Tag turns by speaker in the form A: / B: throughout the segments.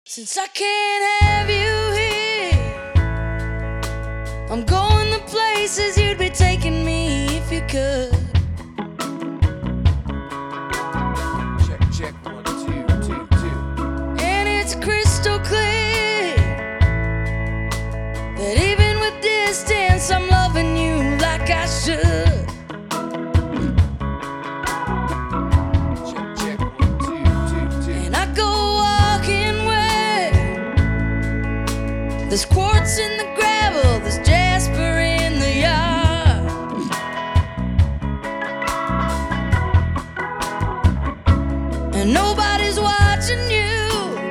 A: Since I can't have you here, I'm going the places you'd be taking me if you could.
B: Check, 1, 2, 2, 2.
A: And it's crystal clear that even with distance, I'm loving you like I should.
B: Check, 1, 2, 2, 2.
A: And I go walking where there's quartz in the gravel, there's jasper in the yard. And nobody's watching you.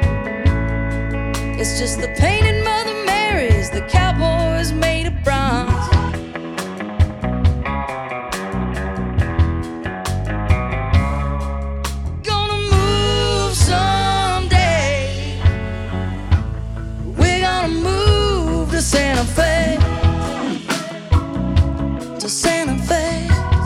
A: It's just the painted Mother Marys, the cowboys made of bronze. Gonna move someday. We're gonna move to Santa Fe. To Santa Fe.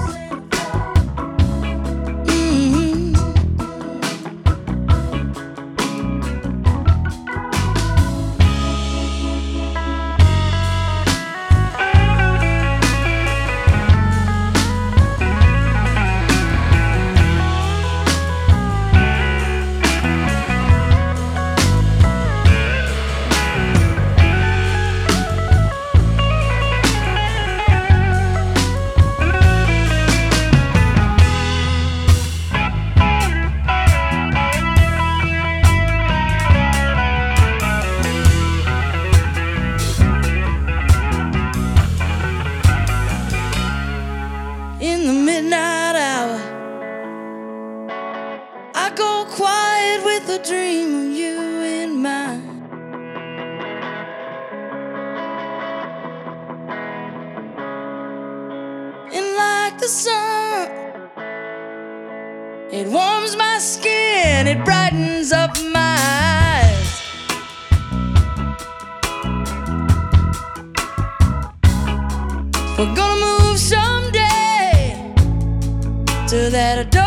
A: In the midnight hour, I go quiet with a dream of you in mind. And like the sun, it warms my skin, it brightens up my eyes. We're gonna move someday to that adult